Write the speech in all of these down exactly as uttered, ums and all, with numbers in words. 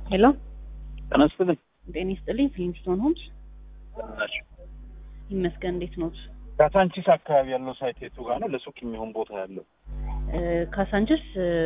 Hello? ተነስተልኝ ጤና ይስጥልኝ ፍሊንስቶን ሆምስ ይመስገን እንዴት ነው? ካሳንቺስ አካባቢ ያለው ሳይት የቱ ጋር ነው ለሱቅ የሚሆን ቦታ ያለው? ካሳንቺስ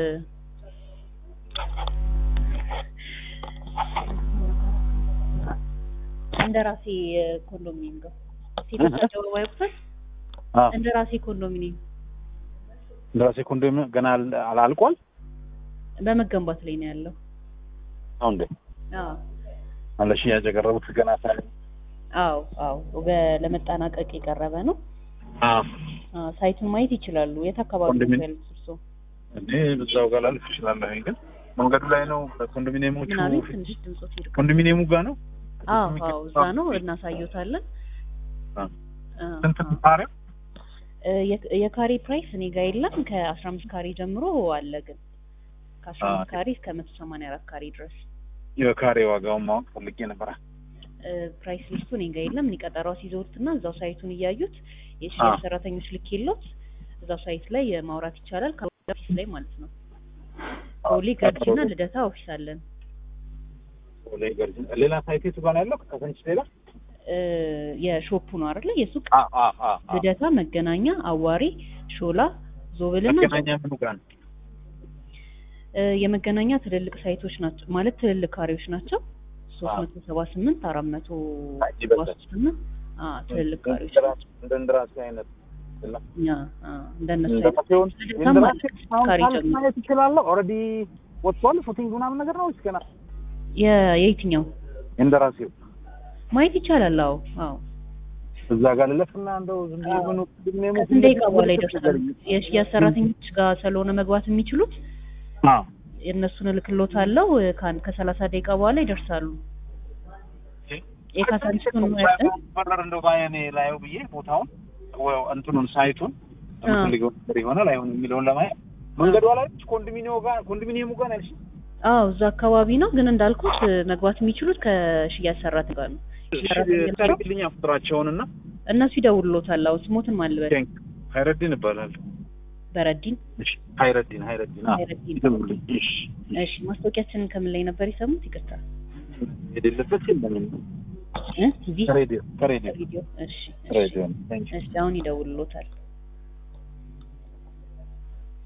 እንደራሴ ኮንዶሚኒየም ጋር ሲተጫው ዋይፕስ አዎ እንደራሴ ኮንዶሚኒየም እንደራሴ ኮንዶሚኒየም ገና አላልቋል በመገንባት ላይ ነው ያለው። አሁን እንዴ አዎ አለሽ ያጀገረቡት ገና ሳለ አዎ አዎ ለመጣናቀቅ የቀረበ ነው። አዎ ሳይቱን ማየት ይችላሉ። የት አካባቢ ነው ያለው? እንዴ በዛው ጋር ላልፍ ይችላል። ግን መንገዱ ላይ ነው ኮንዶሚኒየሞቹ ኮንዶሚኒየሙ ጋር ነው። አዎ አዎ እዛ ነው እናሳየውታለን። አዎ ስንት ካሬ? የካሬ ፕራይስ እኔ ጋር የለም። ከአስራ አምስት ካሬ ጀምሮ አለ። ግን ከአስራ አምስት ካሬ እስከ መቶ ሰማንያ አራት ካሬ ድረስ የካሬ ዋጋውን ማወቅ ፈልጌ ነበር። ፕራይስ ሊስቱ እኔ ጋር የለም። እኔ ቀጠሯው ሲዞርትና እዛው ሳይቱን እያዩት የሽያጭ ሰራተኞች ልክ የለውት እዛው ሳይት ላይ ማውራት ይቻላል። ከኦፊስ ላይ ማለት ነው። ኦሊ ገርጂና ልደታ ኦፊስ አለን። ኦሊ ገርጂ ሌላ ሳይት የቱ ጋር ያለው? ካሳንቺስ ሌላ የሾፑ ነው አይደል? የሱቅ አ አ አ ልደታ፣ መገናኛ፣ አዋሪ፣ ሾላ፣ ዞብልና መገናኛ ምን ጋር ነው? የመገናኛ ትልልቅ ሳይቶች ናቸው ማለት ትልልቅ ካሬዎች ናቸው። ሶስት መቶ ሰባ ስምንት አራት መቶ ሰባ ስምንት አ ትልልቅ ካሬዎች እንደ እንደራሴ አይነት ያ አ እንደነሱ ካሬ ማለት ይችላል። ኦሬዲ ወጥቷል ፉቲንግ ምናምን ነገር ነው እስከና የየትኛው እንደራሴው ማየት ይቻላል። አዎ አዎ እዛ ጋር ለለፍና እንደው ዝም ብሎ ነው ድምኔሙ እንደ ይቀበል ይደርሳል። የሽያጭ ሰራተኞች ጋር ስለሆነ መግባት የሚችሉት አዎ የነሱን ልክሎታለው ካን ከሰላሳ ደቂቃ በኋላ ይደርሳሉ። የካሳንቺስን ማለት በረር እንደው ባይኔ ላይው ብዬ ቦታውን ወይ እንትኑን ሳይቱን እንፈልገው ነበር ይሆናል አይሆን የሚለውን ለማየት መንገዱ ላይ ኮንዶሚኒየሙ ጋር ኮንዶሚኒየሙ ጋር ነው። አዎ እዛ አካባቢ ነው። ግን እንዳልኩት መግባት የሚችሉት ከሽያጭ ሰራተኛ ጋር ነው። ታርግልኛ ፍጥራቸውንና እነሱ ይደውሉታል። አዎ ስሞትን ማልበል ሃይረዲን ይባላል። በረዲን እሺ ሃይረዲን ሃይረዲን አዎ ይደውልልኝ። እሺ እሺ ማስታወቂያችንን ከምን ላይ ነበር የሰሙት? ይቅርታ የሌለበት የለም እ ቪዲዮ ሬዲዮ ሬዲዮ እሺ ሬዲዮ እሺ አሁን ይደውሉታል።